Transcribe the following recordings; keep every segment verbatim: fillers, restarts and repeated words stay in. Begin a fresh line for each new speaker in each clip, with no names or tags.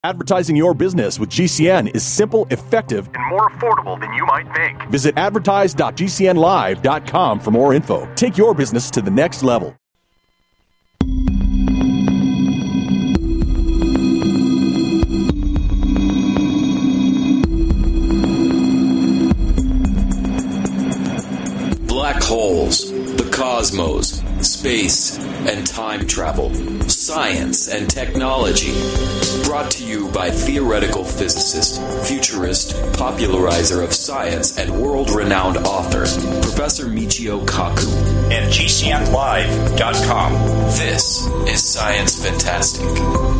Advertising your business with G C N is simple, effective, and more affordable than you might think. Visit advertise dot g c n live dot com for more info. Take your business to the next level.
Black holes, the cosmos, space and time travel, science and technology. Brought to you by theoretical physicist, futurist, popularizer of science, and world-renowned author, Professor Michio Kaku.
And G C N live dot com.
This is Science Fantastic.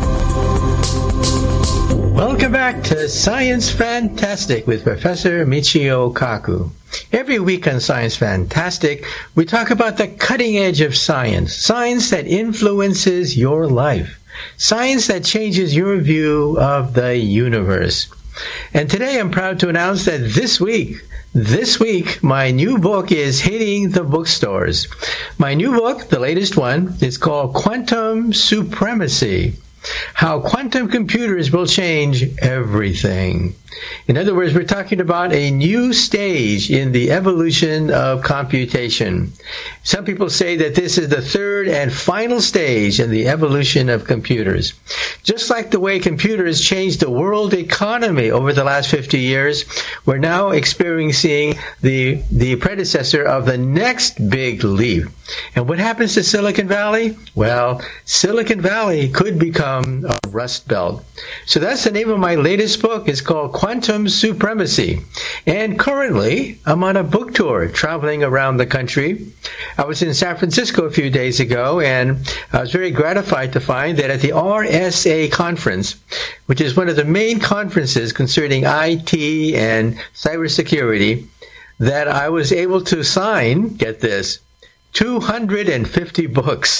Welcome back to Science Fantastic with Professor Michio Kaku. Every week on Science Fantastic, we talk about the cutting edge of science, science that influences your life, science that changes your view of the universe. And today I'm proud to announce that this week, this week, my new book is hitting the bookstores. My new book, the latest one, is called Quantum Supremacy: How Quantum Computers Will Change Everything. In other words, we're talking about a new stage in the evolution of computation. Some people say that this is the third and final stage in the evolution of computers. Just like the way computers changed the world economy over the last fifty years, we're now experiencing the, the predecessor of the next big leap. And what happens to Silicon Valley? Well, Silicon Valley could become a rust belt. So that's the name of my latest book. It's called Quantum Supremacy. And currently, I'm on a book tour traveling around the country. I was in San Francisco a few days ago, and I was very gratified to find that at the R S A conference, which is one of the main conferences concerning I T and cybersecurity, that I was able to sign, get this, two hundred fifty books.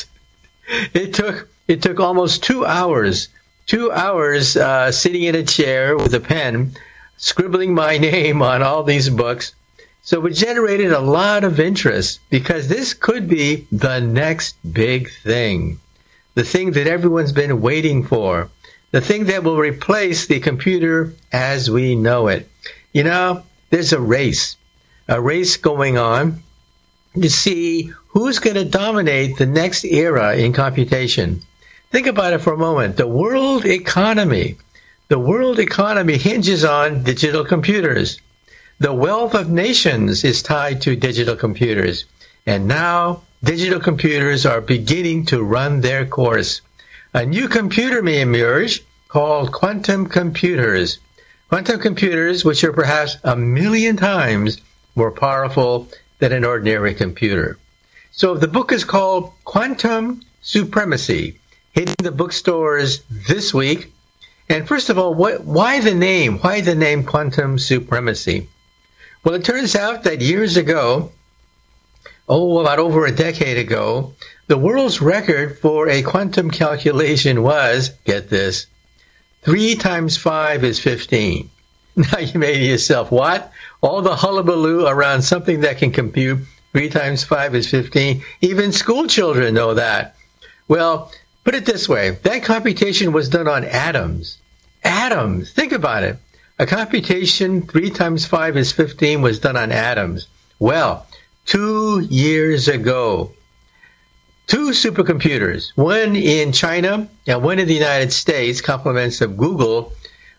It took it took almost two hours, two hours uh, sitting in a chair with a pen, scribbling my name on all these books. So it generated a lot of interest because this could be the next big thing, the thing that everyone's been waiting for, the thing that will replace the computer as we know it. You know, there's a race, a race going on to see who's going to dominate the next era in computation. Think about it for a moment. The world economy, the world economy hinges on digital computers. The wealth of nations is tied to digital computers. And now digital computers are beginning to run their course. A new computer may emerge called quantum computers. Quantum computers, which are perhaps a million times more powerful than an ordinary computer. So the book is called Quantum Supremacy, hitting the bookstores this week. And first of all, what, why the name? Why the name Quantum Supremacy? Well, it turns out that years ago, oh, about over a decade ago, the world's record for a quantum calculation was, get this, three times five is fifteen. Now you may to yourself, what? All the hullabaloo around something that can compute three times five is fifteen. Even school children know that. Well, put it this way. That computation was done on atoms. Atoms. Think about it. A computation three times five is fifteen was done on atoms. Well, two years ago, two supercomputers, one in China and one in the United States, compliments of Google,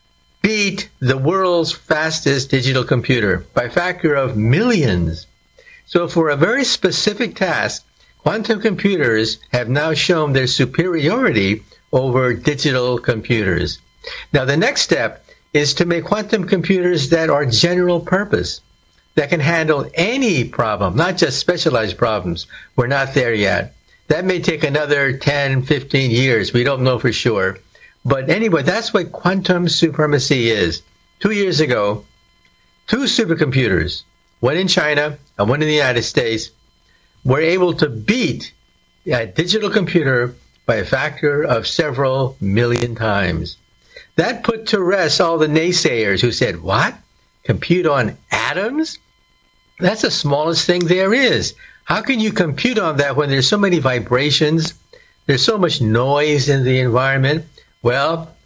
beat the world's fastest digital computer by a factor of millions. So for a very specific task, quantum computers have now shown their superiority over digital computers. Now the next step is to make quantum computers that are general purpose, that can handle any problem, not just specialized problems. We're not there yet. That may take another ten, fifteen years. We don't know for sure. But anyway, that's what quantum supremacy is. Two years ago, two supercomputers, one in China and one in the United States, were able to beat a digital computer by a factor of several million times. That put to rest all the naysayers who said, what? Compute on atoms? That's the smallest thing there is. How can you compute on that when there's so many vibrations? There's so much noise in the environment. Well,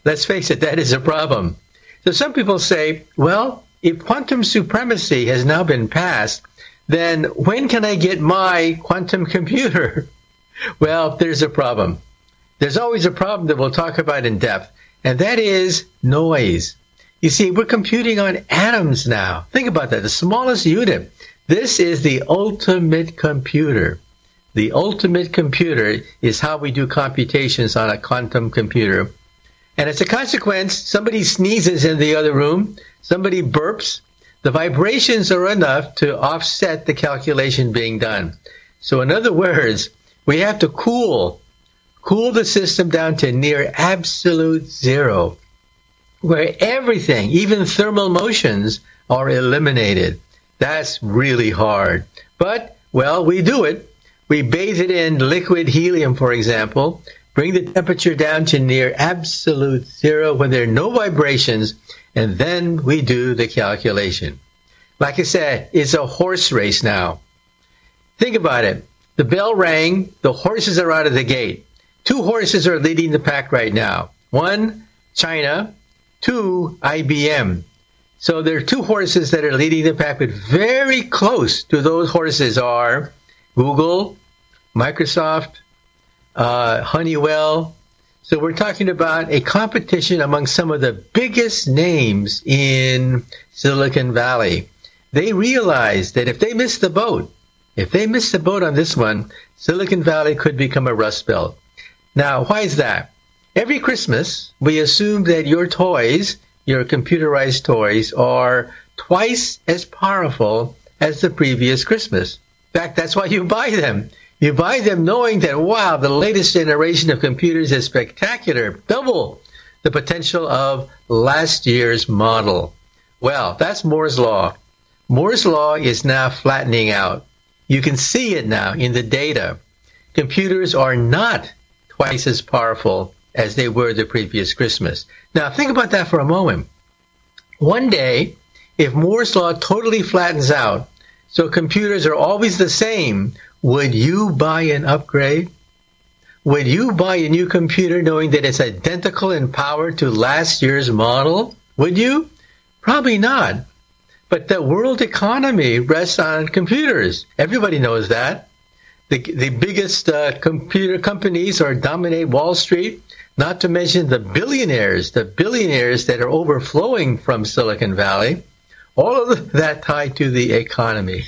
Let's face it, that is a problem. So some people say, well, if quantum supremacy has now been passed, then when can I get my quantum computer? Well, there's a problem. There's always a problem that we'll talk about in depth, and that is noise. You see, we're computing on atoms now. Think about that, the smallest unit. This is the ultimate computer. The ultimate computer is how we do computations on a quantum computer. And as a consequence, somebody sneezes in the other room, somebody burps, the vibrations are enough to offset the calculation being done. So in other words, we have to cool, cool the system down to near absolute zero, where everything, even thermal motions, are eliminated. That's really hard. But, well, we do it. We bathe it in liquid helium, for example, bring the temperature down to near absolute zero when there are no vibrations, and then we do the calculation. Like I said, it's a horse race now. Think about it. The bell rang, the horses are out of the gate. Two horses are leading the pack right now. One, China. Two, I B M. So there are two horses that are leading the pack, but very close to those horses are Google, Microsoft, uh, Honeywell. So we're talking about a competition among some of the biggest names in Silicon Valley. They realize that if they miss the boat, if they miss the boat on this one, Silicon Valley could become a Rust Belt. Now, why is that? Every Christmas, we assume that your toys, your computerized toys, are twice as powerful as the previous Christmas. In fact, that's why you buy them. You buy them knowing that, wow, the latest generation of computers is spectacular, double the potential of last year's model. Well, that's Moore's Law. Moore's Law is now flattening out. You can see it now in the data. Computers are not twice as powerful as they were the previous Christmas. Now, think about that for a moment. One day, if Moore's Law totally flattens out, so computers are always the same, would you buy an upgrade? Would you buy a new computer knowing that it's identical in power to last year's model? Would you? Probably not. But the world economy rests on computers. Everybody knows that. The, the biggest uh, computer companies are dominate Wall Street, not to mention the billionaires, the billionaires that are overflowing from Silicon Valley. All of that tied to the economy.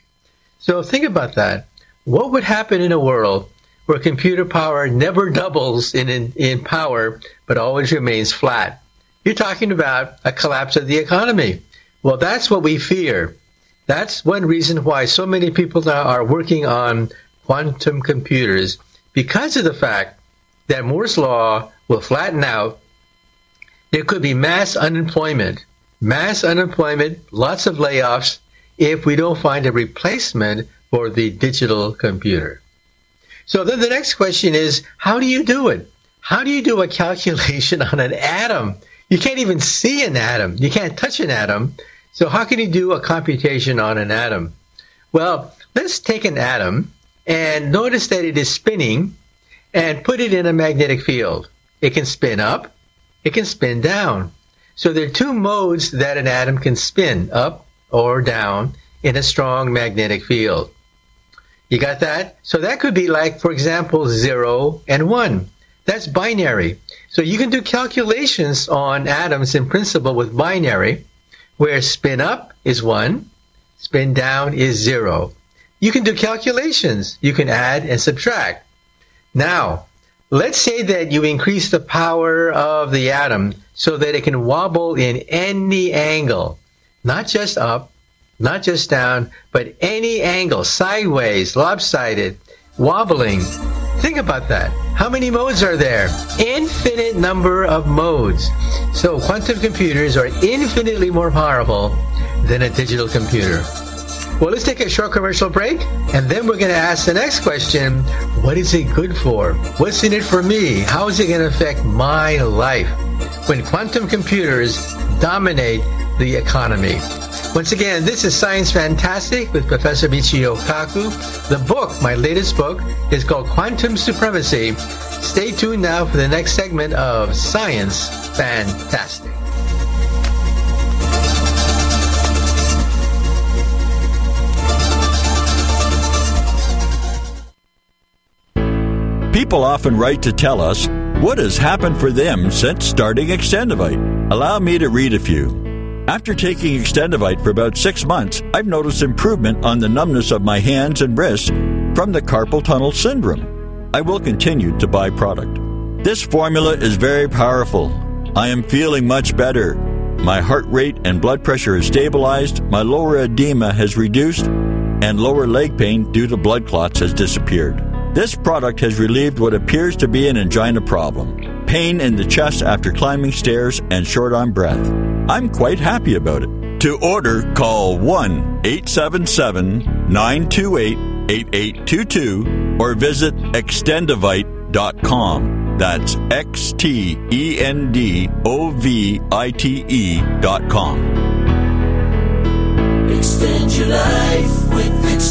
So think about that. What would happen in a world where computer power never doubles in, in, in power, but always remains flat? You're talking about a collapse of the economy. Well, that's what we fear. That's one reason why so many people now are working on quantum computers, because of the fact that Moore's Law will flatten out. There could be mass unemployment, mass unemployment, lots of layoffs, if we don't find a replacement for the digital computer. So then the next question is, how do you do it? How do you do a calculation on an atom? You can't even see an atom. You can't touch an atom. So how can you do a computation on an atom? Well, let's take an atom and notice that it is spinning and put it in a magnetic field. It can spin up, it can spin down. So there are two modes that an atom can spin, up or down, in a strong magnetic field. You got that? So that could be like, for example, zero and one. That's binary. So you can do calculations on atoms in principle with binary, where spin up is one, spin down is zero. You can do calculations. You can add and subtract. Now, let's say that you increase the power of the atom so that it can wobble in any angle, not just up, not just down, but any angle, sideways, lopsided, wobbling. Think about that. How many modes are there? Infinite number of modes. So quantum computers are infinitely more powerful than a digital computer. Well, let's take a short commercial break, and then we're going to ask the next question, what is it good for? What's in it for me? How is it going to affect my life when quantum computers dominate the economy? Once again, this is Science Fantastic with Professor Michio Kaku. The book, my latest book, is called Quantum Supremacy. Stay tuned now for the next segment of Science Fantastic.
People often write to tell us what has happened for them since starting Extendivite. Allow me to read a few. After taking Extendivite for about six months, I've noticed improvement on the numbness of my hands and wrists from the carpal tunnel syndrome. I will continue to buy product. This formula is very powerful. I am feeling much better. My heart rate and blood pressure is stabilized, my lower edema has reduced, and lower leg pain due to blood clots has disappeared. This product has relieved what appears to be an angina problem, pain in the chest after climbing stairs, and short on breath. I'm quite happy about it. To order, call one eight seven seven, nine two eight, eight eight two two or visit extendivite dot com. That's X T E N D O V I T E dot com.
Extend your life with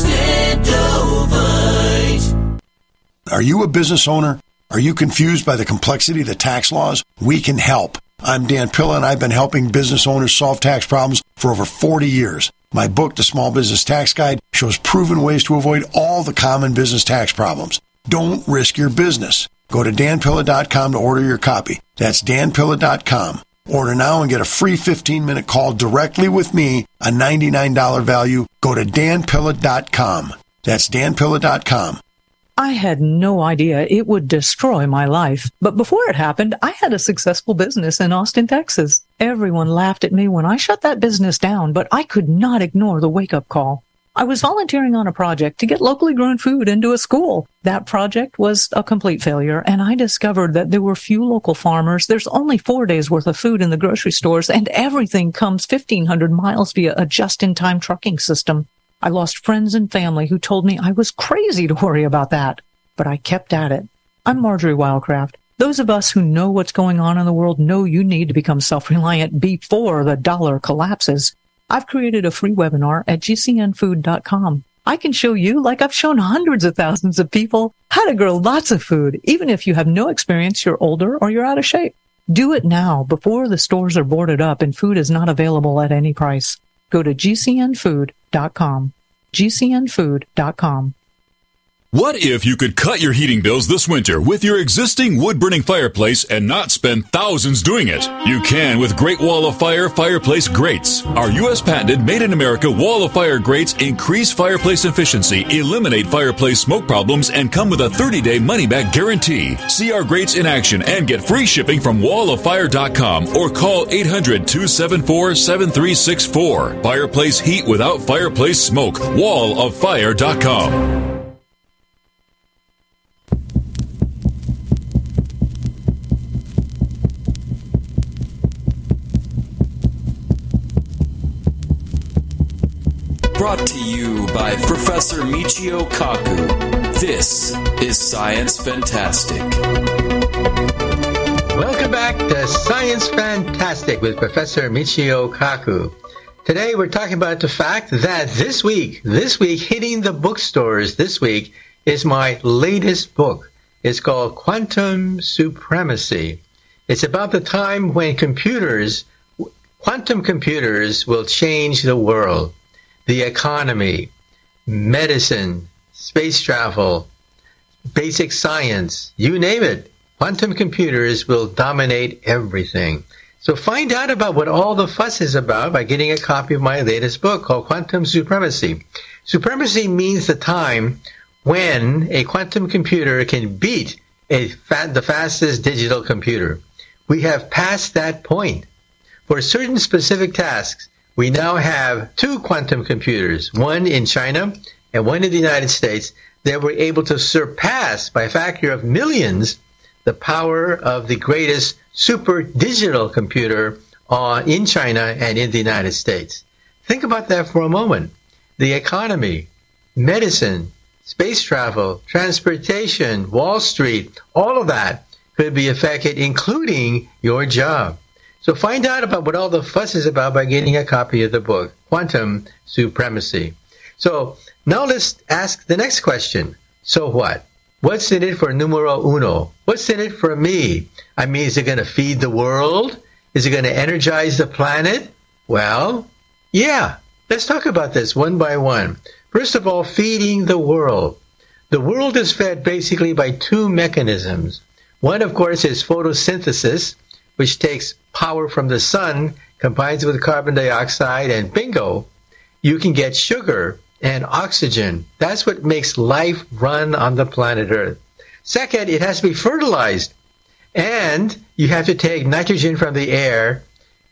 Extendivite.
Are you a business owner? Are you confused by the complexity of the tax laws? We can help. I'm Dan Pilla, and I've been helping business owners solve tax problems for over forty years. My book, The Small Business Tax Guide, shows proven ways to avoid all the common business tax problems. Don't risk your business. Go to dan pilla dot com to order your copy. That's dan pilla dot com. Order now and get a free fifteen-minute call directly with me, a ninety-nine dollars value. Go to dan pilla dot com. That's dan pilla dot com.
I had no idea it would destroy my life. But before it happened, I had a successful business in Austin, Texas. Everyone laughed at me when I shut that business down, but I could not ignore the wake-up call. I was volunteering on a project to get locally grown food into a school. That project was a complete failure, and I discovered that there were few local farmers. There's only four days' worth of food in the grocery stores, and everything comes fifteen hundred miles via a just-in-time trucking system. I lost friends and family who told me I was crazy to worry about that, but I kept at it. I'm Marjorie Wildcraft. Those of us who know what's going on in the world know you need to become self-reliant before the dollar collapses. I've created a free webinar at G C N food dot com. I can show you, like I've shown hundreds of thousands of people, how to grow lots of food, even if you have no experience, you're older, or you're out of shape. Do it now before the stores are boarded up and food is not available at any price. Go to G C N food dot com. G C N food dot com.
What if you could cut your heating bills this winter with your existing wood-burning fireplace and not spend thousands doing it? You can with Great Wall of Fire fireplace grates. Our U S patented made-in-America Wall of Fire grates increase fireplace efficiency, eliminate fireplace smoke problems, and come with a thirty-day money-back guarantee. See our grates in action and get free shipping from wall of fire dot com or call eight hundred, two seven four, seven three six four. Fireplace heat without fireplace smoke. wall of fire dot com.
Brought to you by Professor Michio Kaku. This is Science Fantastic.
Welcome back to Science Fantastic with Professor Michio Kaku. Today we're talking about the fact that this week, this week, hitting the bookstores this week is my latest book. It's called Quantum Supremacy. It's about the time when computers, quantum computers will change the world. The economy, medicine, space travel, basic science, you name it. Quantum computers will dominate everything. So find out about what all the fuss is about by getting a copy of my latest book called Quantum Supremacy. Supremacy means the time when a quantum computer can beat a fa- the fastest digital computer. We have passed that point. For certain specific tasks, we now have two quantum computers, one in China and one in the United States, that were able to surpass by a factor of millions the power of the greatest super digital computer uh, in China and in the United States. Think about that for a moment. The economy, medicine, space travel, transportation, Wall Street, all of that could be affected, including your job. So find out about what all the fuss is about by getting a copy of the book, Quantum Supremacy. So now let's ask the next question. So what? What's in it for numero uno? What's in it for me? I mean, is it going to feed the world? Is it going to energize the planet? Well, yeah. Let's talk about this one by one. First of all, feeding the world. The world is fed basically by two mechanisms. One, of course, is photosynthesis, which takes power from the sun, combines with carbon dioxide, and bingo, you can get sugar and oxygen. That's what makes life run on the planet Earth. Second, it has to be fertilized. And you have to take nitrogen from the air,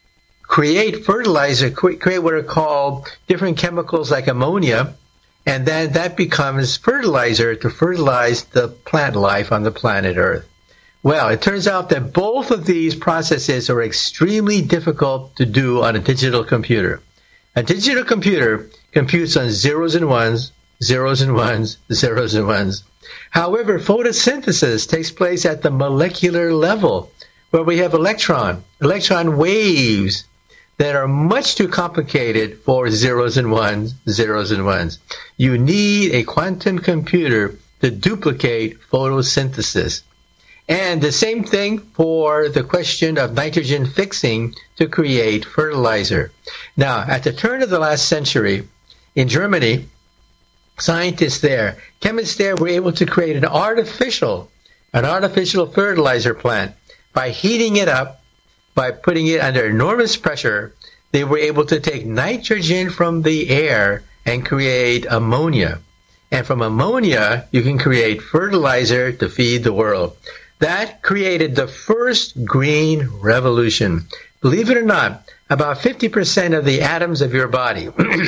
create fertilizer, create what are called different chemicals like ammonia, and then that becomes fertilizer to fertilize the plant life on the planet Earth. Well, it turns out that both of these processes are extremely difficult to do on a digital computer. A digital computer computes on zeros and ones, zeros and ones, zeros and ones. However, photosynthesis takes place at the molecular level, where we have electron, electron waves that are much too complicated for zeros and ones, zeros and ones. You need a quantum computer to duplicate photosynthesis. And the same thing for the question of nitrogen fixing to create fertilizer. Now, at the turn of the last century, in Germany, scientists there, chemists there were able to create an artificial, an artificial fertilizer plant. By heating it up, by putting it under enormous pressure, they were able to take nitrogen from the air and create ammonia. And from ammonia, you can create fertilizer to feed the world. That created the first green revolution. Believe it or not, about fifty percent of the atoms of your body,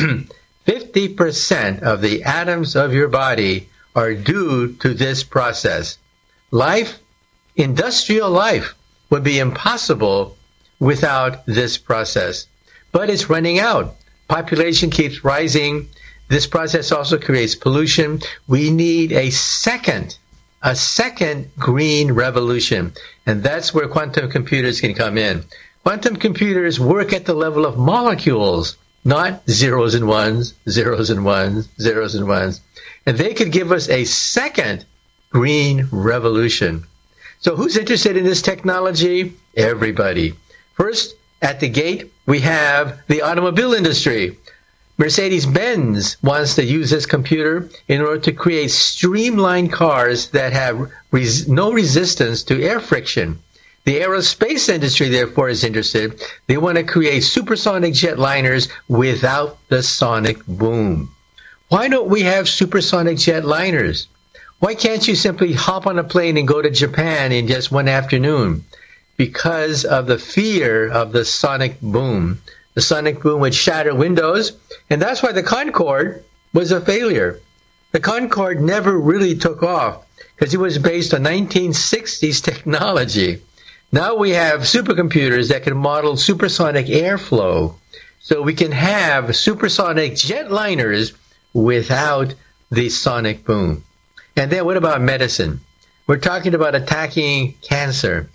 fifty percent of the atoms of your body are due to this process. Life, industrial life, would be impossible without this process. But it's running out. Population keeps rising. This process also creates pollution. We need a second A second green revolution, and that's where quantum computers can come in. Quantum computers work at the level of molecules, not zeros and ones, zeros and ones, zeros and ones. And they could give us a second green revolution. So who's interested in this technology? Everybody. First, at the gate, we have the automobile industry. Mercedes-Benz wants to use this computer in order to create streamlined cars that have res- no resistance to air friction. The aerospace industry, therefore, is interested. They want to create supersonic jetliners without the sonic boom. Why don't we have supersonic jetliners? Why can't you simply hop on a plane and go to Japan in just one afternoon? Because of the fear of the sonic boom. The sonic boom would shatter windows, and that's why the Concorde was a failure. The Concorde never really took off because it was based on nineteen sixties technology. Now we have supercomputers that can model supersonic airflow, so we can have supersonic jetliners without the sonic boom. And then what about medicine? We're talking about attacking cancer.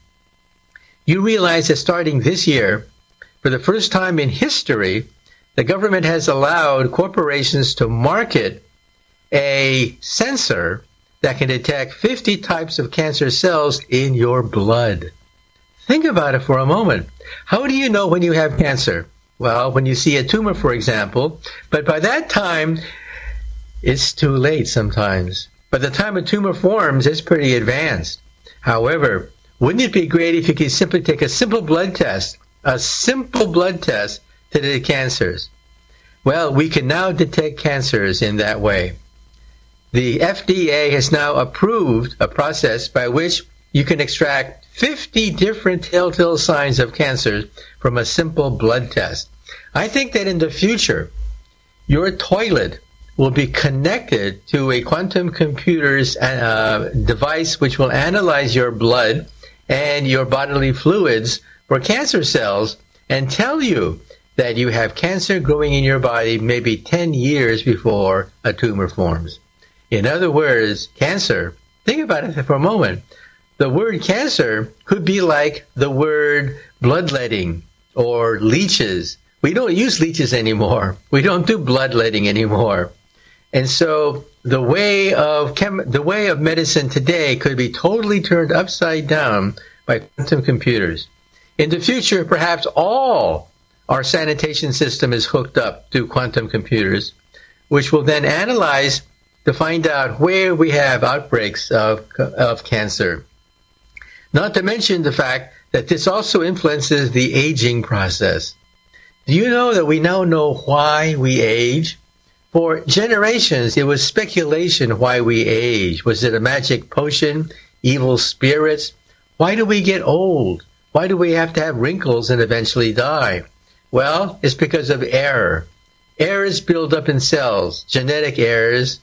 You realize that starting this year, for the first time in history, the government has allowed corporations to market a sensor that can detect fifty types of cancer cells in your blood. Think about it for a moment. How do you know when you have cancer? Well, when you see a tumor, for example, but by that time, it's too late sometimes. By the time a tumor forms, it's pretty advanced. However, wouldn't it be great if you could simply take a simple blood test, a simple blood test to detect cancers? Well, we can now detect cancers in that way. The F D A has now approved a process by which you can extract fifty different telltale signs of cancer from a simple blood test. I think that in the future, your toilet will be connected to a quantum computer's uh, device which will analyze your blood and your bodily fluids for cancer cells and tell you that you have cancer growing in your body maybe ten years before a tumor forms. In other words, cancer, think about it for a moment. The word cancer could be like the word bloodletting or leeches. We don't use leeches anymore. We don't do bloodletting anymore. And so the way of chem- the way of medicine today could be totally turned upside down by quantum computers. In the future, perhaps all our sanitation system is hooked up to quantum computers, which will then analyze to find out where we have outbreaks of, of cancer. Not to mention the fact that this also influences the aging process. Do you know that we now know why we age? For generations, it was speculation why we age. Was it a magic potion? Evil spirits? Why do we get old? Why do we have to have wrinkles and eventually die? Well, it's because of error. Errors build up in cells, genetic errors,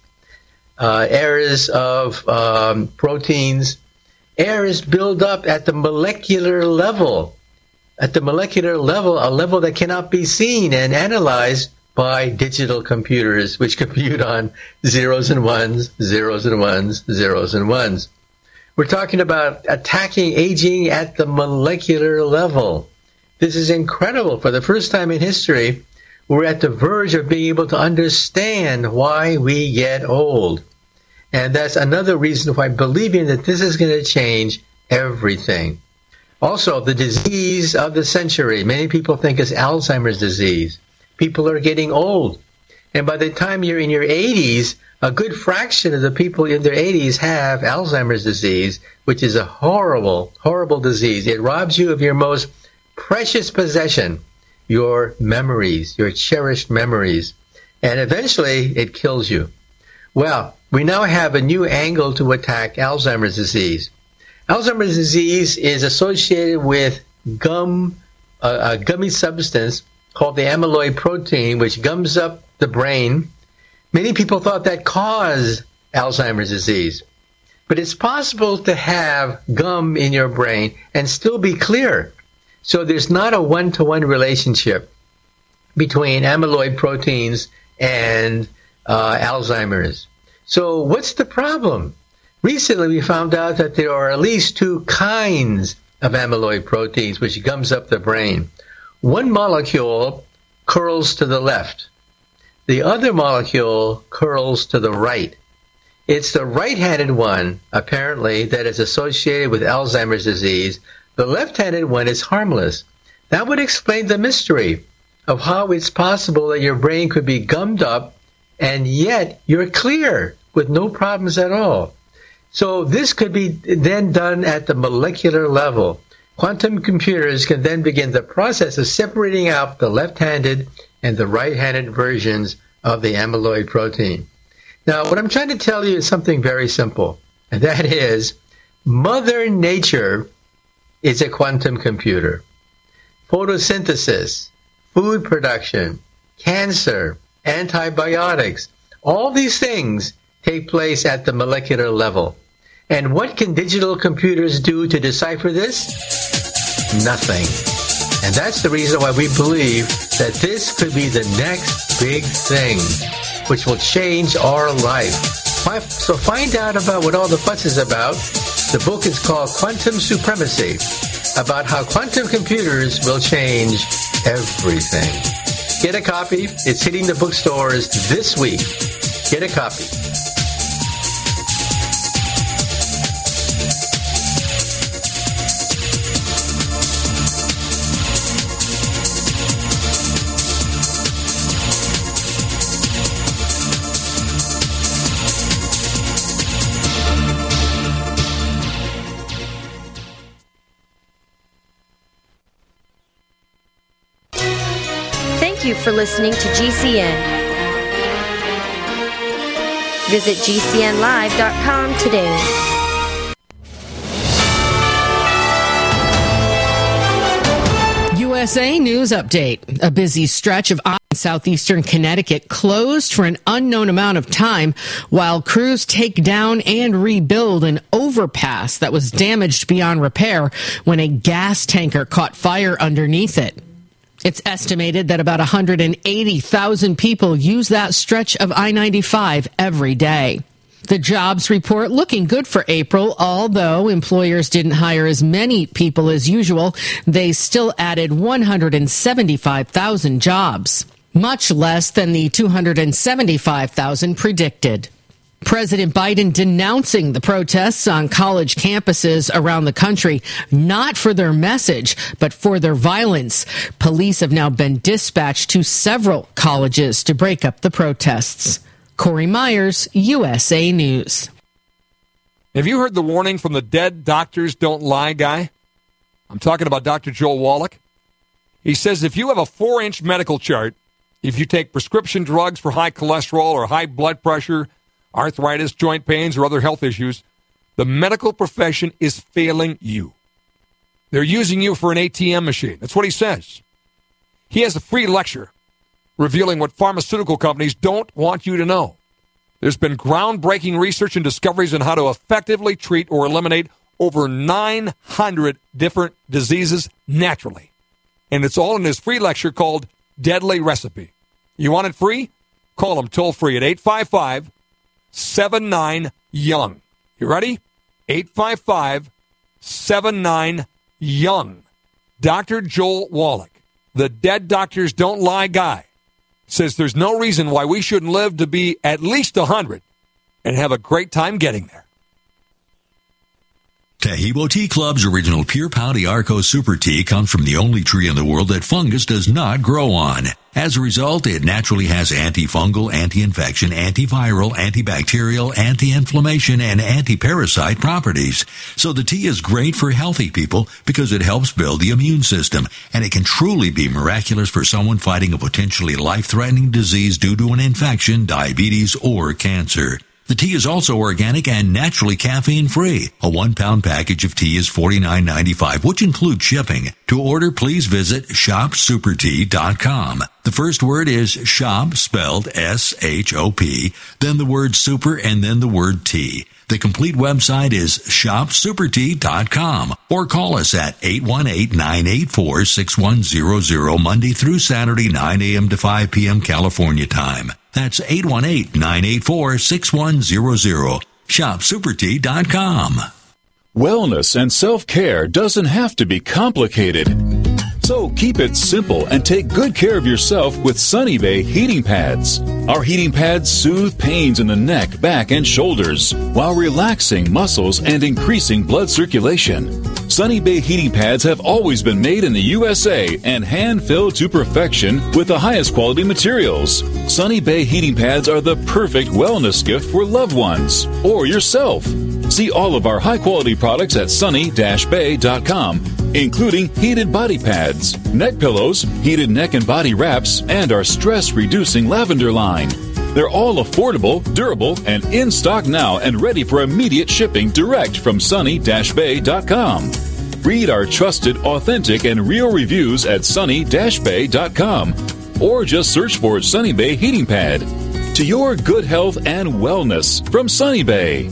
uh, errors of um, proteins. Errors build up at the molecular level. At the molecular level, a level that cannot be seen and analyzed by digital computers, which compute on zeros and ones, zeros and ones, zeros and ones. We're talking about attacking aging at the molecular level. This is incredible. For the first time in history, we're at the verge of being able to understand why we get old. And that's another reason why believing that this is going to change everything. Also, the disease of the century. Many people think it's Alzheimer's disease. People are getting old. And by the time you're in your eighties, a good fraction of the people in their eighties have Alzheimer's disease, which is a horrible, horrible disease. It robs you of your most precious possession, your memories, your cherished memories. And eventually, it kills you. Well, we now have a new angle to attack Alzheimer's disease. Alzheimer's disease is associated with gum, uh, a gummy substance called the amyloid protein, which gums up the brain. Many people thought that caused Alzheimer's disease. But it's possible to have gum in your brain and still be clear. So there's not a one-to-one relationship between amyloid proteins and uh, Alzheimer's. So what's the problem? Recently, we found out that there are at least two kinds of amyloid proteins which gums up the brain. One molecule curls to the left. The other molecule curls to the right. It's the right-handed one, apparently, that is associated with Alzheimer's disease. The left-handed one is harmless. That would explain the mystery of how it's possible that your brain could be gummed up and yet you're clear with no problems at all. So this could be then done at the molecular level. Quantum computers can then begin the process of separating out the left-handed and the right-handed versions of the amyloid protein. Now, what I'm trying to tell you is something very simple, and that is Mother Nature is a quantum computer. Photosynthesis, food production, cancer, antibiotics, all these things take place at the molecular level. And what can digital computers do to decipher this? Nothing. And that's the reason why we believe that this could be the next big thing, which will change our life. So find out about what all the fuss is about. The book is called Quantum Supremacy, about how quantum computers will change everything. Get a copy. It's hitting the bookstores this week. Get a copy.
Thank you for listening to G C N. Visit G C N live dot com today.
U S A News Update. A busy stretch of southeastern Connecticut closed for an unknown amount of time while crews take down and rebuild an overpass that was damaged beyond repair when a gas tanker caught fire underneath it. It's estimated that about one hundred eighty thousand people use that stretch of I ninety-five every day. The jobs report looking good for April, although employers didn't hire as many people as usual. They still added one hundred seventy-five thousand jobs, much less than the two hundred seventy-five thousand predicted. President Biden denouncing the protests on college campuses around the country, not for their message, but for their violence. Police have now been dispatched to several colleges to break up the protests. Corey Myers, U S A News.
Have you heard the warning from the dead doctors don't lie guy? I'm talking about Doctor Joel Wallach. He says if you have a four-inch medical chart, if you take prescription drugs for high cholesterol or high blood pressure, arthritis, joint pains, or other health issues, the medical profession is failing you. They're using you for an A T M machine. That's what he says. He has a free lecture revealing what pharmaceutical companies don't want you to know. There's been groundbreaking research and discoveries on how to effectively treat or eliminate over nine hundred different diseases naturally. And it's all in his free lecture called Deadly Recipe. You want it free? Call him toll free at eight five five, seven nine, young. You ready? eight five five, seven nine, young. Doctor Joel Wallach, the Dead Doctors Don't Lie guy, says there's no reason why we shouldn't live to be at least one hundred and have a great time getting there.
Taheebo Tea Club's original Pure Pouty Arco Super Tea comes from the only tree in the world that fungus does not grow on. As a result, it naturally has antifungal, anti-infection, antiviral, antibacterial, anti-inflammation, and anti-parasite properties. So the tea is great for healthy people because it helps build the immune system, and it can truly be miraculous for someone fighting a potentially life-threatening disease due to an infection, diabetes, or cancer. The tea is also organic and naturally caffeine-free. A one-pound package of tea is forty-nine ninety-five, which includes shipping. To order, please visit shop super tea dot com. The first word is shop, spelled S H O P, then the word super, and then the word tea. The complete website is shop super tea dot com, or call us at eight one eight, nine eight four, six one zero zero, Monday through Saturday, nine a.m. to five p.m. California time. That's eight one eight, nine eight four, six one zero zero. shop super tea dot com.
Wellness and self-care doesn't have to be complicated. So keep it simple and take good care of yourself with Sunny Bay heating pads. Our heating pads soothe pains in the neck, back, and shoulders while relaxing muscles and increasing blood circulation. Sunny Bay heating pads have always been made in the U S A and hand-filled to perfection with the highest quality materials. Sunny Bay heating pads are the perfect wellness gift for loved ones or yourself. See all of our high-quality products at sunny dash bay dot com, including heated body pads, neck pillows, heated neck and body wraps, and our stress-reducing lavender line. They're all affordable, durable, and in stock now and ready for immediate shipping direct from sunny dash bay dot com. Read our trusted, authentic, and real reviews at sunny dash bay dot com or just search for Sunny Bay Heating Pad. To your good health and wellness from Sunny Bay.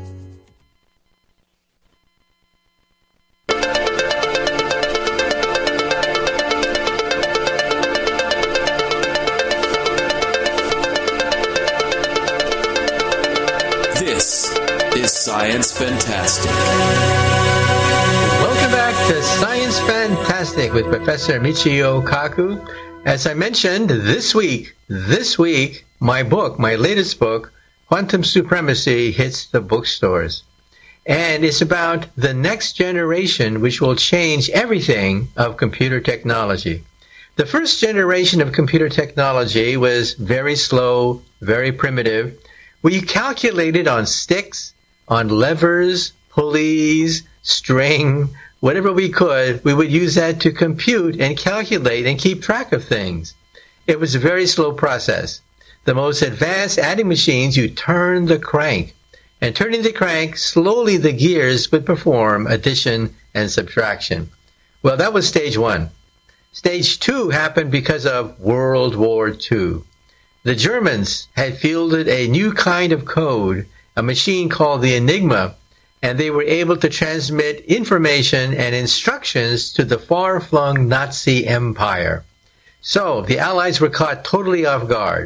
Science Fantastic.
Welcome back to Science Fantastic with Professor Michio Kaku. As I mentioned, this week, this week, my book, my latest book, Quantum Supremacy, hits the bookstores. And it's about the next generation which will change everything of computer technology. The first generation of computer technology was very slow, very primitive. We calculated on sticks, on levers, pulleys, string, whatever we could, we would use that to compute and calculate and keep track of things. It was a very slow process. The most advanced adding machines, you turn the crank. And turning the crank, slowly the gears would perform addition and subtraction. Well, that was stage one. Stage two happened because of World War Two. The Germans had fielded a new kind of code, a machine called the Enigma, and they were able to transmit information and instructions to the far-flung Nazi Empire. So the Allies were caught totally off guard.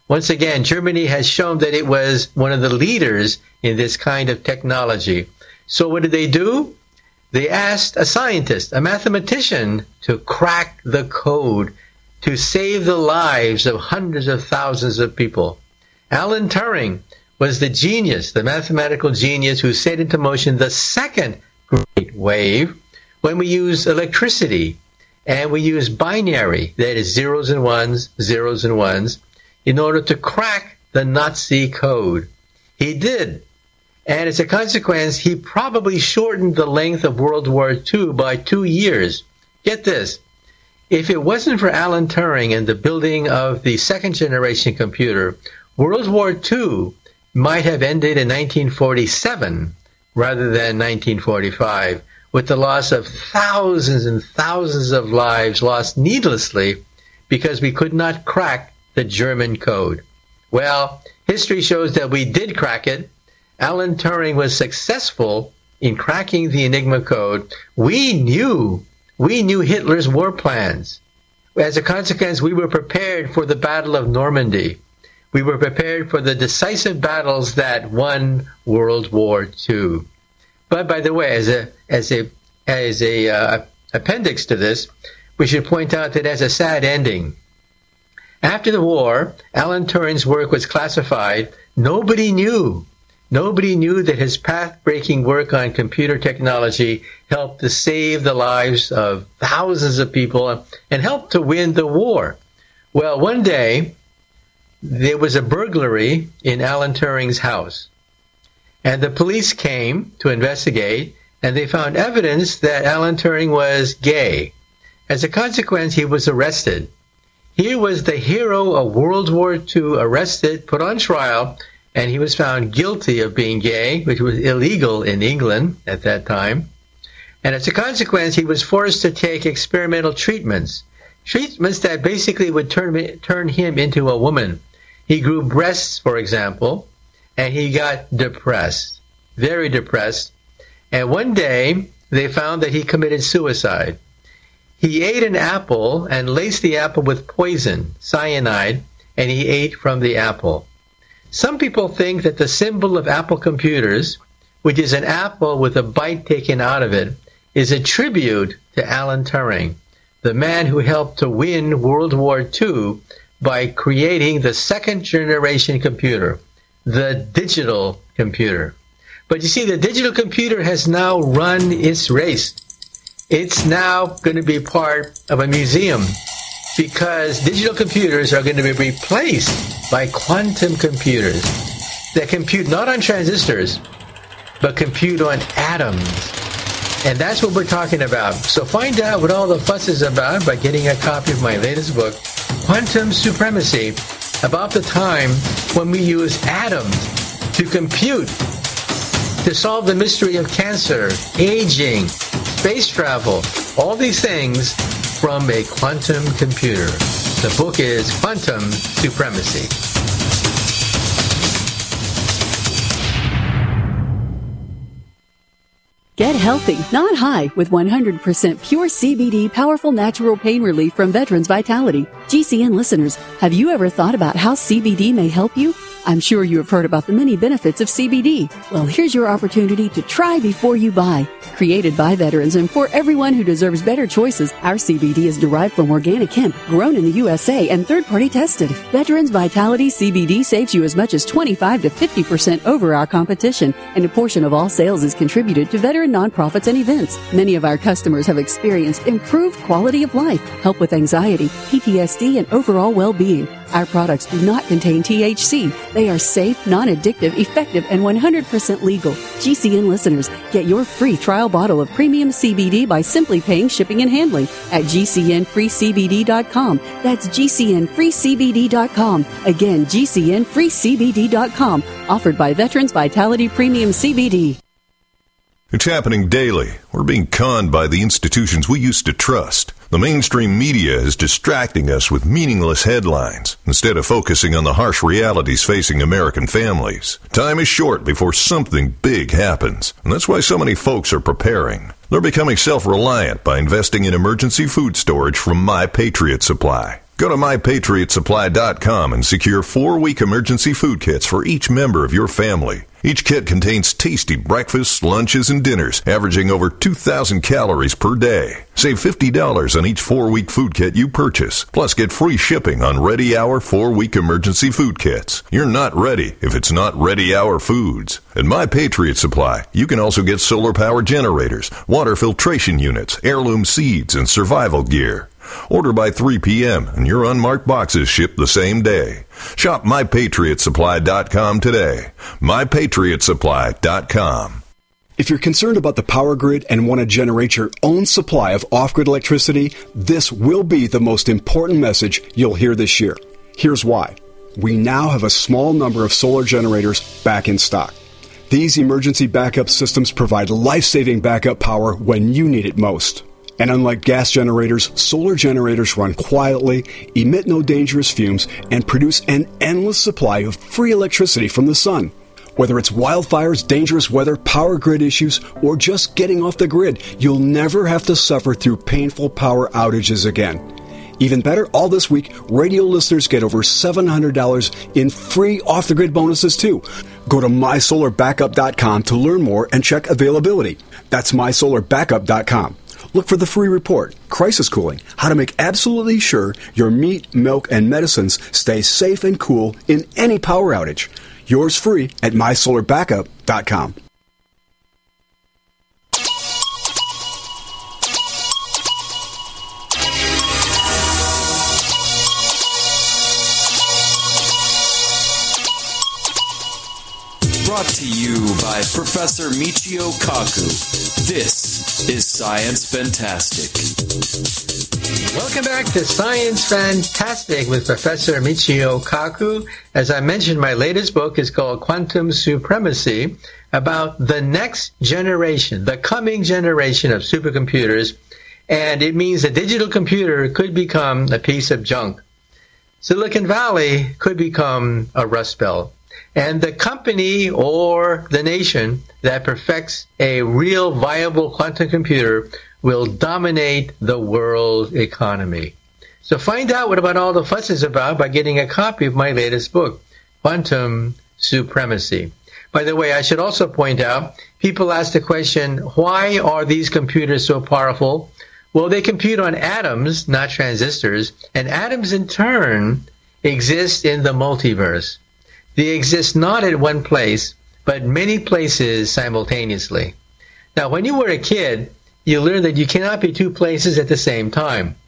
Once again, Germany has shown that it was one of the leaders in this kind of technology. So what did they do? They asked a scientist, a mathematician, to crack the code to save the lives of hundreds of thousands of people. Alan Turing was the genius, the mathematical genius who set into motion the second great wave when we use electricity and we use binary, that is zeros and ones, zeros and ones, in order to crack the Nazi code. He did. And as a consequence, he probably shortened the length of World War Two by two years. Get this. If it wasn't for Alan Turing and the building of the second generation computer, World War Two might have ended in nineteen forty-seven rather than nineteen forty-five, with the loss of thousands and thousands of lives lost needlessly because we could not crack the German code. Well, history shows that we did crack it. Alan Turing was successful in cracking the Enigma code. We knew, we knew Hitler's war plans. As a consequence, we were prepared for the Battle of Normandy. We were prepared for the decisive battles that won World War Two. But by the way, as a as a as a uh, appendix to this, we should point out that it has a sad ending. After the war, Alan Turing's work was classified. Nobody knew. Nobody knew that his path-breaking work on computer technology helped to save the lives of thousands of people and helped to win the war. Well, one day, there was a burglary in Alan Turing's house. And the police came to investigate, and they found evidence that Alan Turing was gay. As a consequence, he was arrested. Here was the hero of World War Two arrested, put on trial, and he was found guilty of being gay, which was illegal in England at that time. And as a consequence, he was forced to take experimental treatments, treatments that basically would turn, turn him into a woman. He grew breasts, for example, and he got depressed, very depressed. And one day, they found that he committed suicide. He ate an apple and laced the apple with poison, cyanide, and he ate from the apple. Some people think that the symbol of Apple computers, which is an apple with a bite taken out of it, is a tribute to Alan Turing, the man who helped to win World War Two by creating the second generation computer, the digital computer. But you see, the digital computer has now run its race. It's now going to be part of a museum because digital computers are going to be replaced by quantum computers that compute not on transistors, but compute on atoms. And that's what we're talking about. So find out what all the fuss is about by getting a copy of my latest book, Quantum Supremacy, about the time when we use atoms to compute, to solve the mystery of cancer, aging, space travel, all these things from a quantum computer. The book is Quantum Supremacy.
Get healthy, not high, with one hundred percent pure C B D powerful natural pain relief from Veterans Vitality. G C N listeners, have you ever thought about how C B D may help you? I'm sure you have heard about the many benefits of C B D. Well, here's your opportunity to try before you buy. Created by veterans and for everyone who deserves better choices, our C B D is derived from organic hemp, grown in the U S A and third-party tested. Veterans Vitality C B D saves you as much as twenty-five to fifty percent over our competition, and a portion of all sales is contributed to veteran nonprofits and events. Many of our customers have experienced improved quality of life, help with anxiety, P T S D, and overall well-being. Our products do not contain T H C. They are safe, non-addictive, effective, and one hundred percent legal. G C N listeners, get your free trial bottle of premium C B D by simply paying shipping and handling at G C N free C B D dot com. That's G C N free C B D dot com. Again, G C N free C B D dot com. Offered by Veterans Vitality Premium C B D.
It's happening daily. We're being conned by the institutions we used to trust. The mainstream media is distracting us with meaningless headlines instead of focusing on the harsh realities facing American families. Time is short before something big happens, and that's why so many folks are preparing. They're becoming self-reliant by investing in emergency food storage from My Patriot Supply. Go to my patriot supply dot com and secure four-week emergency food kits for each member of your family. Each kit contains tasty breakfasts, lunches, and dinners, averaging over two thousand calories per day. Save fifty dollars on each four-week food kit you purchase. Plus, get free shipping on Ready Hour four-week emergency food kits. You're not ready if it's not Ready Hour Foods. At My Patriot Supply, you can also get solar power generators, water filtration units, heirloom seeds, and survival gear. Order by three p.m. and your unmarked boxes ship the same day. Shop my patriot supply dot com today. my patriot supply dot com.
If you're concerned about the power grid and want to generate your own supply of off-grid electricity, this will be the most important message you'll hear this year. Here's why. We now have a small number of solar generators back in stock. These emergency backup systems provide life-saving backup power when you need it most. And unlike gas generators, solar generators run quietly, emit no dangerous fumes, and produce an endless supply of free electricity from the sun. Whether it's wildfires, dangerous weather, power grid issues, or just getting off the grid, you'll never have to suffer through painful power outages again. Even better, all this week, radio listeners get over seven hundred dollars in free off-the-grid bonuses, too. Go to my solar backup dot com to learn more and check availability. That's my solar backup dot com. Look for the free report, Crisis Cooling, how to make absolutely sure your meat, milk, and medicines stay safe and cool in any power outage. Yours free at my solar backup dot com.
Brought to you by Professor Michio Kaku. This is Science Fantastic.
Welcome back to Science Fantastic with Professor Michio Kaku. As I mentioned, my latest book is called Quantum Supremacy, about the next generation, the coming generation of supercomputers, and it means a digital computer could become a piece of junk. Silicon Valley could become a Rust Belt. And the company or the nation that perfects a real viable quantum computer will dominate the world economy. So find out what about all the fuss is about by getting a copy of my latest book, Quantum Supremacy. By the way, I should also point out, people ask the question, why are these computers so powerful? Well, they compute on atoms, not transistors, and atoms in turn exist in the multiverse. They exist not at one place, but many places simultaneously. Now, when you were a kid, you learned that you cannot be two places at the same time.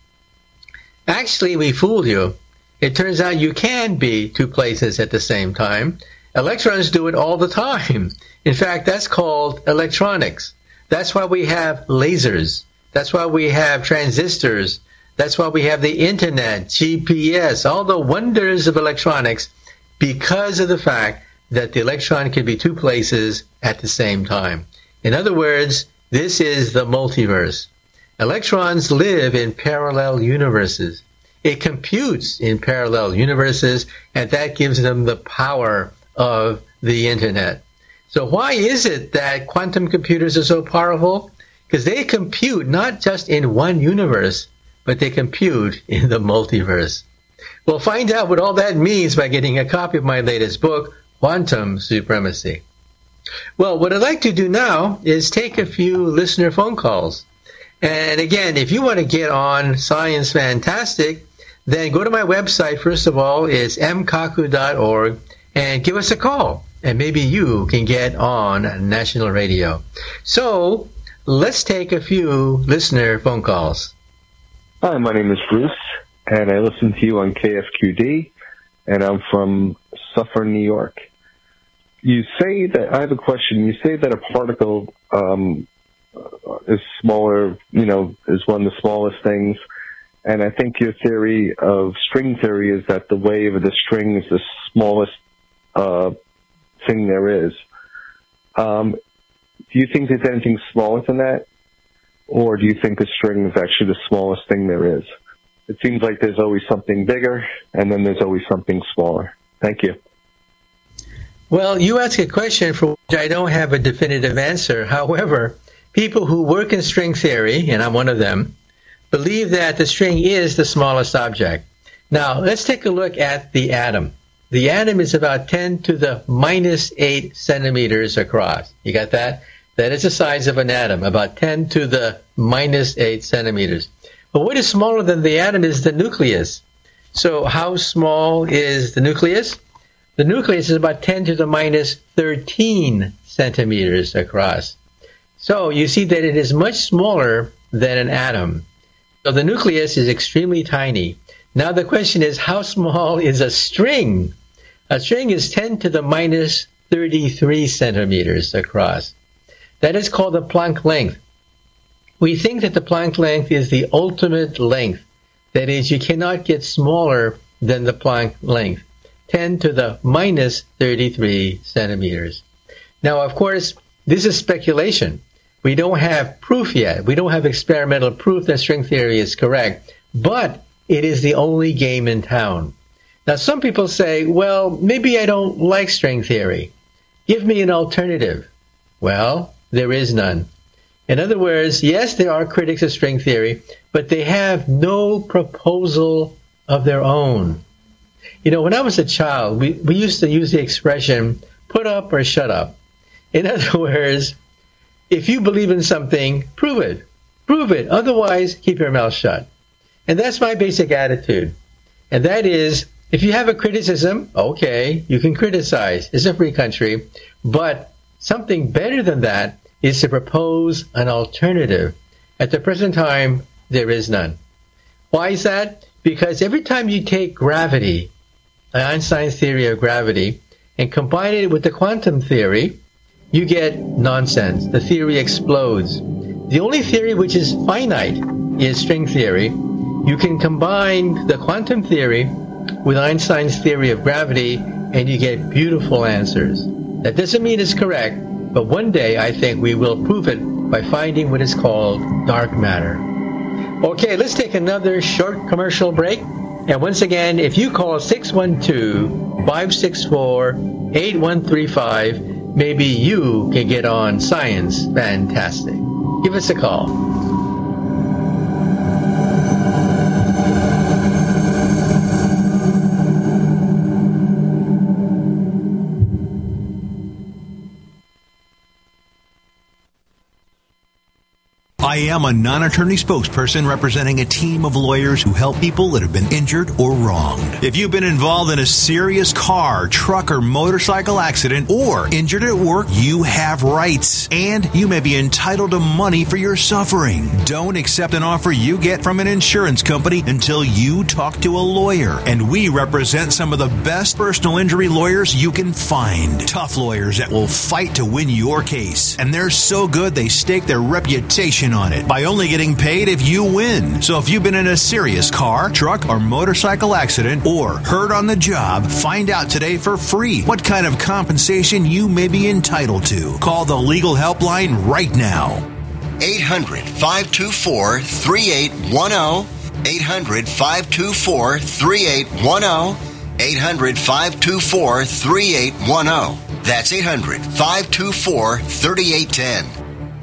Actually, we fooled you. It turns out you can be two places at the same time. Electrons do it all the time. In fact, that's called electronics. That's why we have lasers. That's why we have transistors. That's why we have the internet, G P S, all the wonders of electronics, because of the fact that the electron can be two places at the same time. In other words, this is the multiverse. Electrons live in parallel universes. It computes in parallel universes, and that gives them the power of the internet. So why is it that quantum computers are so powerful? Because they compute not just in one universe, but they compute in the multiverse. We'll find out what all that means by getting a copy of my latest book, Quantum Supremacy. Well, what I'd like to do now is take a few listener phone calls. And again, if you want to get on Science Fantastic, then go to my website, first of all, it's m kaku dot org, and give us a call. And maybe you can get on national radio. So, let's take a few listener phone calls.
Hi, my name is Bruce, and I listen to you on K F Q D, and I'm from Suffern, New York. You say that, I have a question, you say that a particle um, is smaller, you know, is one of the smallest things, and I think your theory of string theory is that the wave of the string is the smallest uh, thing there is. Um, do you think there's anything smaller than that? Or do you think a string is actually the smallest thing there is? It seems like there's always something bigger, and then there's always something smaller. Thank you.
Well, you ask a question for which I don't have a definitive answer. However, people who work in string theory, and I'm one of them, believe that the string is the smallest object. Now, let's take a look at the atom. The atom is about ten to the minus eight centimeters across. You got that? That is the size of an atom, about ten to the minus eight centimeters. But what is smaller than the atom is the nucleus. So how small is the nucleus? The nucleus is about ten to the minus thirteen centimeters across. So you see that it is much smaller than an atom. So the nucleus is extremely tiny. Now the question is, how small is a string? A string is ten to the minus thirty-three centimeters across. That is called the Planck length. We think that the Planck length is the ultimate length. That is, you cannot get smaller than the Planck length, ten to the minus thirty-three centimeters. Now, of course, this is speculation. We don't have proof yet. We don't have experimental proof that string theory is correct, but it is the only game in town. Now, some people say, well, maybe I don't like string theory. Give me an alternative. Well, there is none. In other words, yes, there are critics of string theory, but they have no proposal of their own. You know, when I was a child, we, we used to use the expression, put up or shut up. In other words, if you believe in something, prove it. Prove it. Otherwise, keep your mouth shut. And that's my basic attitude. And that is, if you have a criticism, okay, you can criticize. It's a free country. But something better than that is to propose an alternative. At the present time, there is none. Why is that? Because every time you take gravity, Einstein's theory of gravity, and combine it with the quantum theory, you get nonsense. The theory explodes. The only theory which is finite is string theory. You can combine the quantum theory with Einstein's theory of gravity, and you get beautiful answers. That doesn't mean it's correct, but one day I think we will prove it by finding what is called dark matter. Okay, let's take another short commercial break. And once again, if you call six one two, five six four, eight one three five, maybe you can get on Science Fantastic. Give us a call.
I am a non-attorney spokesperson representing a team of lawyers who help people that have been injured or wronged. If you've been involved in a serious car, truck, or motorcycle accident or injured at work, you have rights, and you may be entitled to money for your suffering. Don't accept an offer you get from an insurance company until you talk to a lawyer, and we represent some of the best personal injury lawyers you can find. Tough lawyers that will fight to win your case, and they're so good they stake their reputation on it by only getting paid if you win. So if you've been in a serious car, truck, or motorcycle accident or hurt on the job, find out today for free what kind of compensation you may be entitled to. Call the legal helpline right now.
eight hundred, five two four, three eight one zero. eight hundred, five two four, three eight one zero. eight hundred, five two four, three eight one zero. That's eight hundred, five two four, three eight one zero.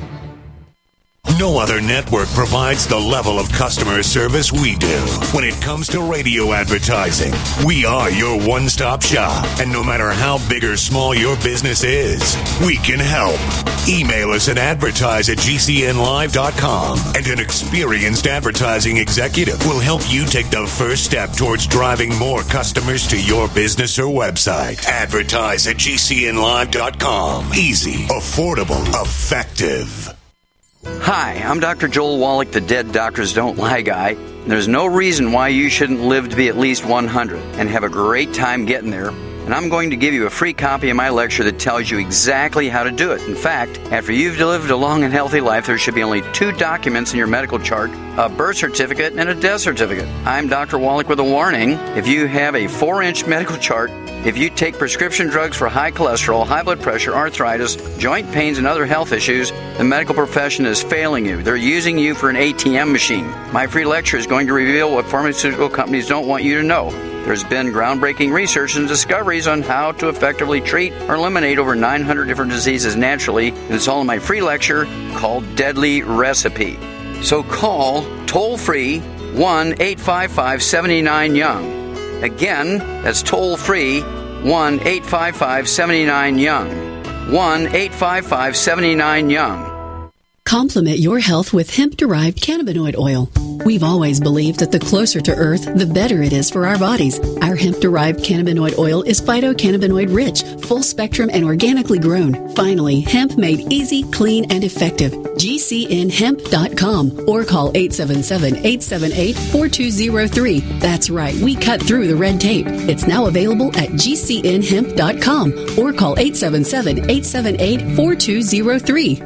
No other network provides the level of customer service we do. When it comes to radio advertising, we are your one-stop shop. And no matter how big or small your business is, we can help. Email us at advertise at g c n live dot com, and an experienced advertising executive will help you take the first step towards driving more customers to your business or website. Advertise at g c n live dot com. Easy, affordable, effective.
Hi, I'm Doctor Joel Wallach, the Dead Doctors Don't Lie guy. There's no reason why you shouldn't live to be at least one hundred and have a great time getting there. And I'm going to give you a free copy of my lecture that tells you exactly how to do it. In fact, after you've lived a long and healthy life, there should be only two documents in your medical chart, a birth certificate and a death certificate. I'm Doctor Wallach with a warning. If you have a four-inch medical chart, if you take prescription drugs for high cholesterol, high blood pressure, arthritis, joint pains, and other health issues, the medical profession is failing you. They're using you for an A T M machine. My free lecture is going to reveal what pharmaceutical companies don't want you to know. There's been groundbreaking research and discoveries on how to effectively treat or eliminate over nine hundred different diseases naturally, and it's all in my free lecture called Deadly Recipe. So call toll-free one eight five five, seven nine Young. Again, that's toll-free, one eight five five, seven nine, young. one eight five five, seven nine, young.
Complement your health with hemp-derived cannabinoid oil. We've always believed that the closer to Earth, the better it is for our bodies. Our hemp-derived cannabinoid oil is phytocannabinoid-rich, full-spectrum, and organically grown. Finally, hemp made easy, clean, and effective. G C N hemp dot com or call eight seven seven, eight seven eight, four two zero three. That's right, we cut through the red tape. It's now available at G C N hemp dot com or call eight seven seven, eight seven eight, four two zero three.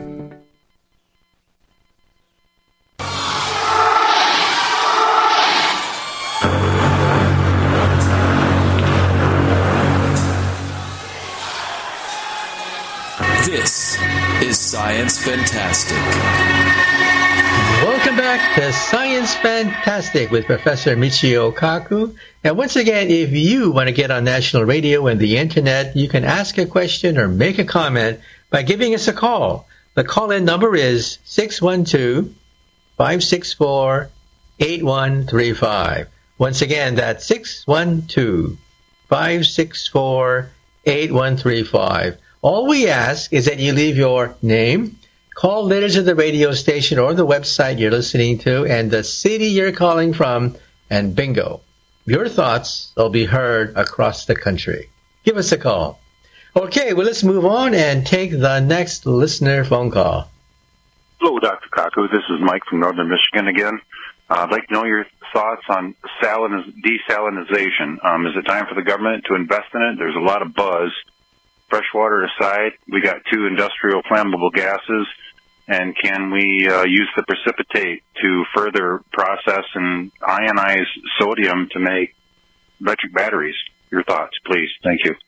This is Science Fantastic.
Welcome back to Science Fantastic with Professor Michio Kaku. And once again, if you want to get on national radio and the internet, you can ask a question or make a comment by giving us a call. The call-in number is six one two, five six four, eight one three five. Once again, that's six one two, five six four, eight one three five. All we ask is that you leave your name, call letters of the radio station or the website you're listening to, and the city you're calling from, and bingo. Your thoughts will be heard across the country. Give us a call. Okay, well, let's move on and take the next listener phone call.
Hello, Doctor Kaku. This is Mike from Northern Michigan again. Uh, I'd like to know your thoughts on saliniz- desalinization. Um, is it time for the government to invest in it? There's a lot of buzz. Freshwater aside, we got two industrial flammable gases, and can we uh, use the precipitate to further process and ionize sodium to make electric batteries? Your thoughts, please. Thank you.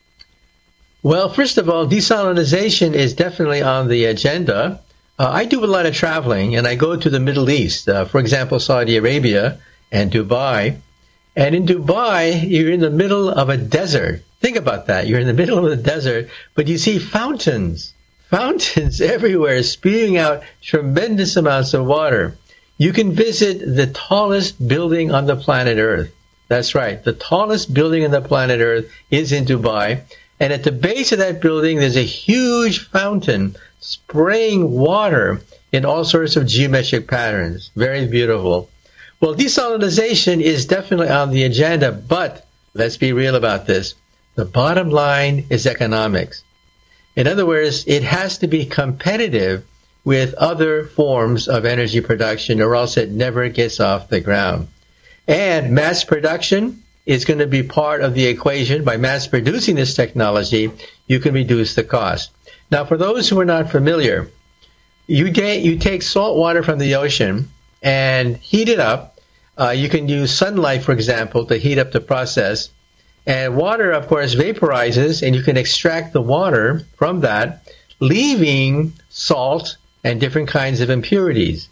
Well, first of all, desalinization is definitely on the agenda. Uh, I do a lot of traveling, and I go to the Middle East, uh, for example, Saudi Arabia and Dubai. And in Dubai, you're in the middle of a desert. Think about that. You're in the middle of the desert, but you see fountains, fountains everywhere spewing out tremendous amounts of water. You can visit the tallest building on the planet Earth. That's right. The tallest building on the planet Earth is in Dubai. And at the base of that building, there's a huge fountain spraying water in all sorts of geometric patterns. Very beautiful. Well, desalinization is definitely on the agenda, but let's be real about this. The bottom line is economics. In other words, it has to be competitive with other forms of energy production, or else it never gets off the ground. And mass production is going to be part of the equation. By mass producing this technology, you can reduce the cost. Now, for those who are not familiar, you, get, you take salt water from the ocean and heat it up. Uh, you can use sunlight, for example, to heat up the process. And water, of course, vaporizes, and you can extract the water from that, leaving salt and different kinds of impurities.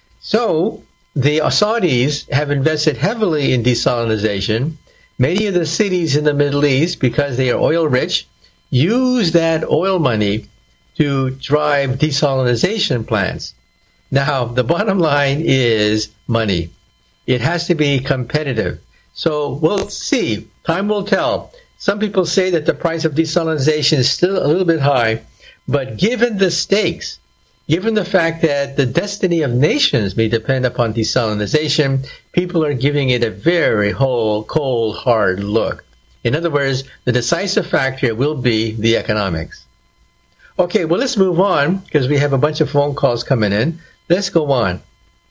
So the Saudis have invested heavily in desalinization. Many of the cities in the Middle East, because they are oil-rich, use that oil money to drive desalinization plants. Now, the bottom line is money. It has to be competitive. So we'll see. Time will tell. Some people say that the price of desalinization is still a little bit high, but given the stakes, given the fact that the destiny of nations may depend upon desalinization, people are giving it a very whole, cold, hard look. In other words, the decisive factor will be the economics. Okay, well, let's move on because we have a bunch of phone calls coming in. Let's go on.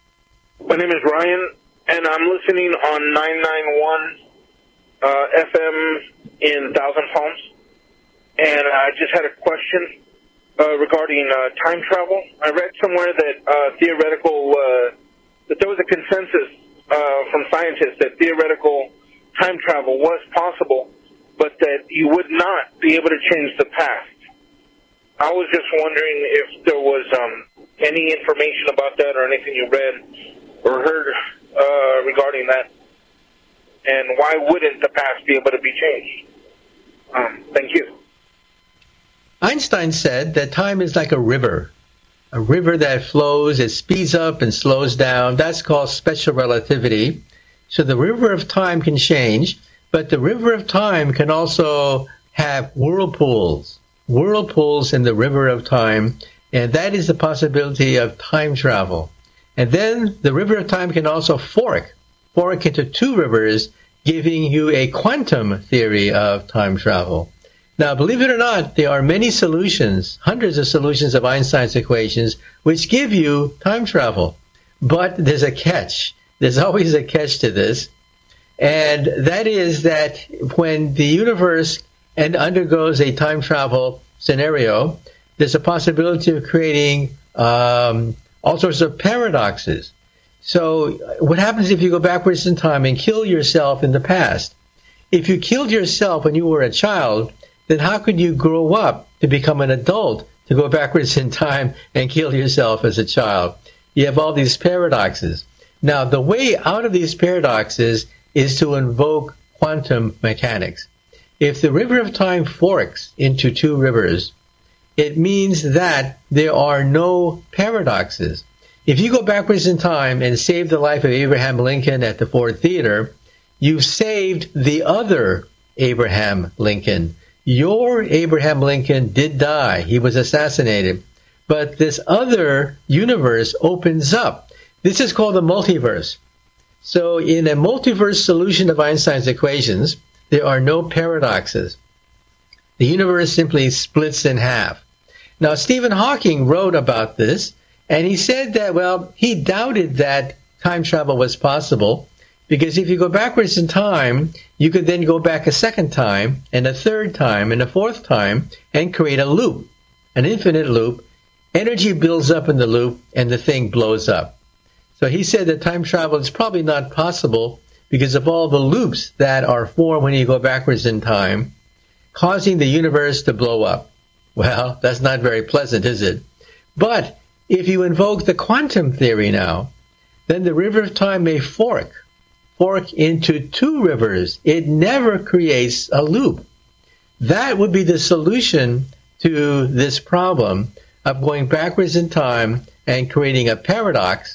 My name is Ryan, and I'm listening on nine ninety-one uh, F M in Thousand Palms. And I just had a question uh, regarding uh, time travel. I read somewhere that uh, theoretical, uh, that there was a consensus uh, from scientists that theoretical time travel was possible, but that you would not be able to change the past. I was just wondering if there was um, any information about that or anything you read or heard uh, regarding that, and why wouldn't the past be able to be changed? Um, thank you.
Einstein said that time is like a river, a river that flows, it speeds up and slows down. That's called special relativity. So the river of time can change, But the river of time can also have whirlpools, whirlpools in the river of time, and that is the possibility of time travel. And then the river of time can also fork, fork into two rivers, giving you a quantum theory of time travel. Now, believe it or not, there are many solutions, hundreds of solutions of Einstein's equations, which give you time travel. But there's a catch. There's always a catch to this. And that is that when the universe and undergoes a time travel scenario, there's a possibility of creating um, all sorts of paradoxes. So what happens if you go backwards in time and kill yourself in the past? If you killed yourself when you were a child, then how could you grow up to become an adult to go backwards in time and kill yourself as a child? You have all these paradoxes. Now, the way out of these paradoxes is to invoke quantum mechanics. If the river of time forks into two rivers, it means that there are no paradoxes. If you go backwards in time and save the life of Abraham Lincoln at the Ford Theater, you've saved the other Abraham Lincoln. Your Abraham Lincoln did die. He was assassinated. But this other universe opens up. This is called the multiverse. So in a multiverse solution of Einstein's equations, there are no paradoxes. The universe simply splits in half. Now, Stephen Hawking wrote about this, and he said that, well, he doubted that time travel was possible, because if you go backwards in time, you could then go back a second time, and a third time, and a fourth time, and create a loop, an infinite loop. Energy builds up in the loop, and the thing blows up. So he said that time travel is probably not possible because of all the loops that are formed when you go backwards in time, causing the universe to blow up. Well, that's not very pleasant, is it? But if you invoke the quantum theory now, then the river of time may fork, fork into two rivers. It never creates a loop. That would be the solution to this problem of going backwards in time and creating a paradox,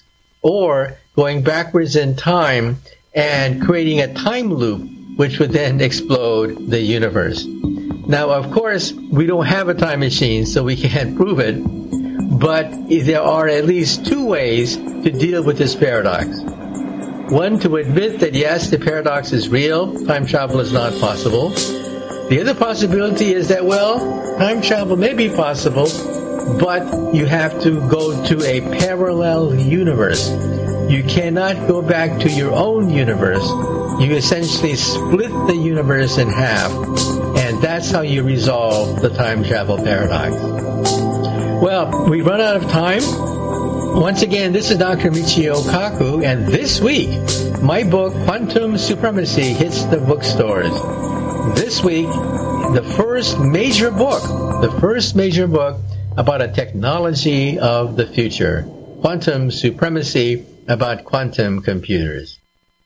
or going backwards in time and creating a time loop, which would then explode the universe. Now, of course, we don't have a time machine, so we can't prove it, but there are at least two ways to deal with this paradox. One, to admit that, yes, the paradox is real, time travel is not possible. The other possibility is that, well, time travel may be possible, but you have to go to a parallel universe. You cannot go back to your own universe. You essentially split the universe in half, and that's how you resolve the time travel paradox. Well, we've run out of time. Once again, this is Doctor Michio Kaku, and this week, my book, Quantum Supremacy, hits the bookstores. This week, the first major book, the first major book about a technology of the future, Quantum Supremacy, about quantum computers.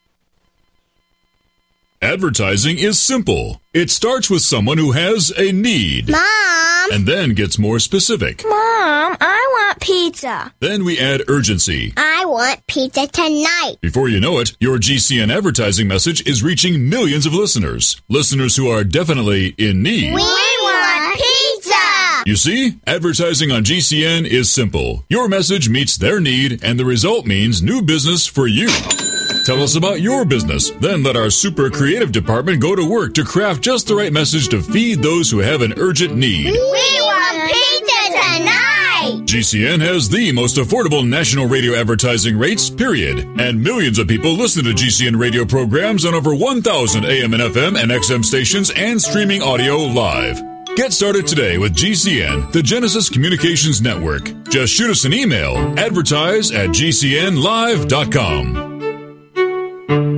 Advertising is simple. It starts with someone who has a need.
Mom!
And then gets more specific.
Mom, I want pizza.
Then we add urgency.
I want pizza tonight.
Before you know it, your G C N advertising message is reaching millions of listeners. Listeners who are definitely in need.
We want pizza!
You see, advertising on G C N is simple. Your message meets their need, and the result means new business for you. Tell us about your business. Then let our super creative department go to work to craft just the right message to feed those who have an urgent need.
We want pizza tonight!
G C N has the most affordable national radio advertising rates, period. And millions of people listen to G C N radio programs on over one thousand A M and F M and X M stations and streaming audio live. Get started today with G C N, the Genesis Communications Network. Just shoot us an email, advertise at g c n live dot com.